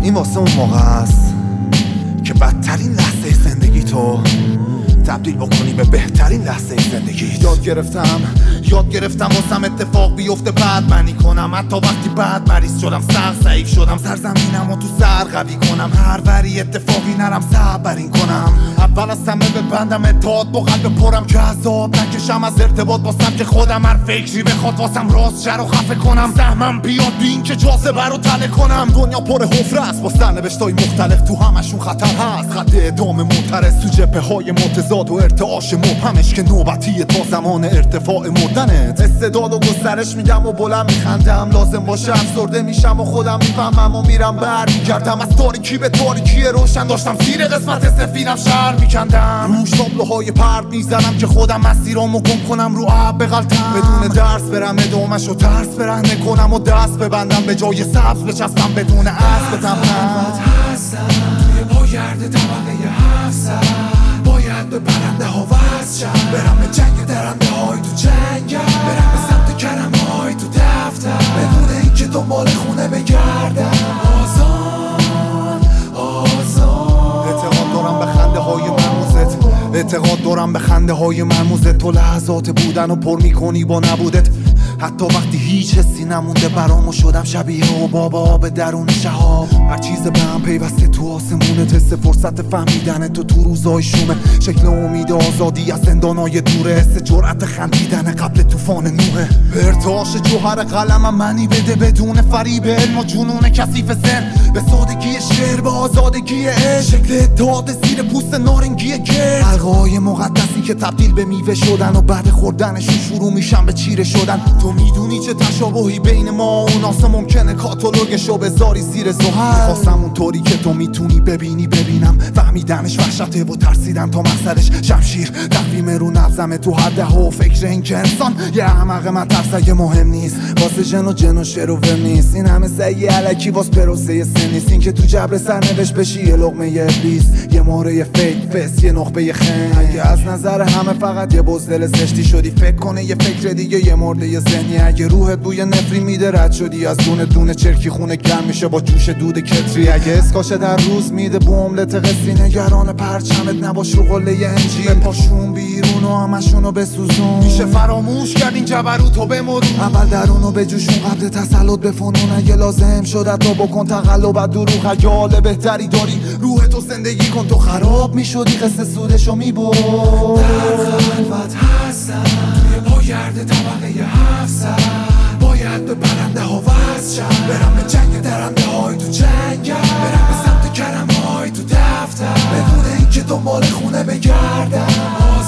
این واسه اون موقع است که بدترین لحظه زندگی تو تبدیل بکنی به بهترین لحظه زندگی. یاد گرفتم واسم اتفاق بیفته بعد منی کنم، حتی وقتی بعد مریض شدم ضعیف شدم، سرزمینم و تو سر قوی کنم، هر وری اتفاقی نرم صبرین کنم، اول از همه ببندم اتحاد با قلب پرم که عذاب نکشم از ارتباط با سبک خودم، هر فکری بخواد واسم راست شر و خفه کنم، سهمم بیاد بین که جاذبه رو تله کنم. دنیا پر حفره است با سرنوشتای مختلف، تو همشون خطر هست، خط اعدام معترض تو جبهه‌های متضاد و ارتعاش مبهمش که نوبتیه تا زمان ارتفاع مردنت. استعداد و گسترش میگم و بلند میخندم، لازم باشه افسرده میشم و خودم میفهمم و میرم برمیگردم از تاریکی به تاریکی روشن، داشتم زیر قسمت سفینم شهر میکندم، روش تابلوهای پرد میزنم که خودم مسیرامو گم کنم رو آب بغلطم، بدون درس برم ادامه‌شو ترس برهنه کنم و دست ببندم به جای سبز بچسبم بدون اسب تمام توی پاگرد طبقه هفت، باید به برنده ها وصل شم، برم به جنگ درنده های تو جنگم، برم به سمت کرم های تو دفتر، بدون اینکه دنبال خونه بگردم. آزاد اعتقاد دارم به خنده های مرموزت، اعتقاد دارم به خنده های مرموزت، تو لحظات بودن و پر میکنی با نبودت، حتی وقتی هیچ حسی نمونده برامو شدم شبیه و بابا به درون شهاب، هر چیز به هم پیوسته تو آسمونه، حس فرصت فهمیدن تو روزای شومه، شکل امید آزادی از زندانای دوره، حس جرأت خندیدن قبل طوفان نوحه، به ارتعاش جوهر قلمم منی بده بدون فریب علم و جنون کثیف ذهن، به سادگی شعر به آزادگی عشق، شکل اتحاد زیر پوست نارنگی گرد، حلقه‌های مقدسی که تبدیل به میوه شدن و بعد خوردنشون شروع میشن به چیره شدن. تو میدونی چه تشابهی بین ما و اوناسه ممکنه کاتالوگشو بذاری زیر زحل، خواستم اونطوری که تو میتونی ببینی ببینم، فهمیدنش وحشته و ترسیدن تا مقصدش شمشیر تقویم رو نبزمه تو هر دهه و فکر این که انسان یه احمق مترسه مهم نیست، واسه جن و شعر و ول نیست، این همه سعی الکی واس پروسه سن نیست، این که تو جبر سرنوشت بشی یه لقمه ابلیس، یه مهره فیک فس، یه نخبه خن، اگه از نظر همه فقط یه بزدل زشتی شدی فکر کنه یه فکر دیگه یه مرده ذهنی، اگه روحت بوی نفری میده رد شدی از دونه چرکی خونه گرم میشه با جوش دود کتری، اگه اسکاشه در روز میده بوملت قصری، نگران پرچمت نباش رو قله انجیل، پاشون بیرون و همشونو بسوزون، میشه فراموش کرد این جبروتو بمرون، اول درونو بجوشون قبل تسلط بفنون، اگه لازم شد تو بکن تقلب از دروغ، اگه حال بهتری داری روحتو زندگی کن، تو خراب میشدی قصه سودشو میبرد، در خلوت هستم توی پاگرد طبقه هفت، باید به برنده ها وصل شم، برم به جنگ درنده های تو جنگم، برم به سمت کرم های تو دفتر، بدون اینکه دنبال خونه بگردم.